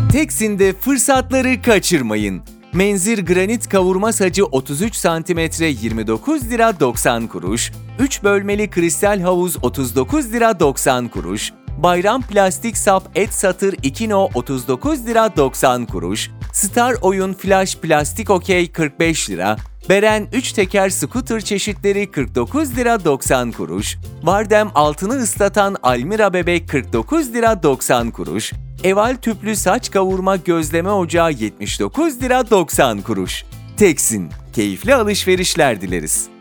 Teksin'de fırsatları kaçırmayın. Menzir granit kavurma sacı 33 cm 29 lira 90 kuruş, 3 bölmeli kristal havuz 39 lira 90 kuruş, bayram plastik sap et satır 2 no 39 lira 90 kuruş, Star Oyun flash plastik okey 45 lira, Beren 3 teker scooter çeşitleri 49 lira 90 kuruş, Vardem altını ıslatan Almira bebek 49 lira 90 kuruş, Eval tüplü saç kavurma gözleme ocağı 79 lira 90 kuruş. Teksin, keyifli alışverişler dileriz.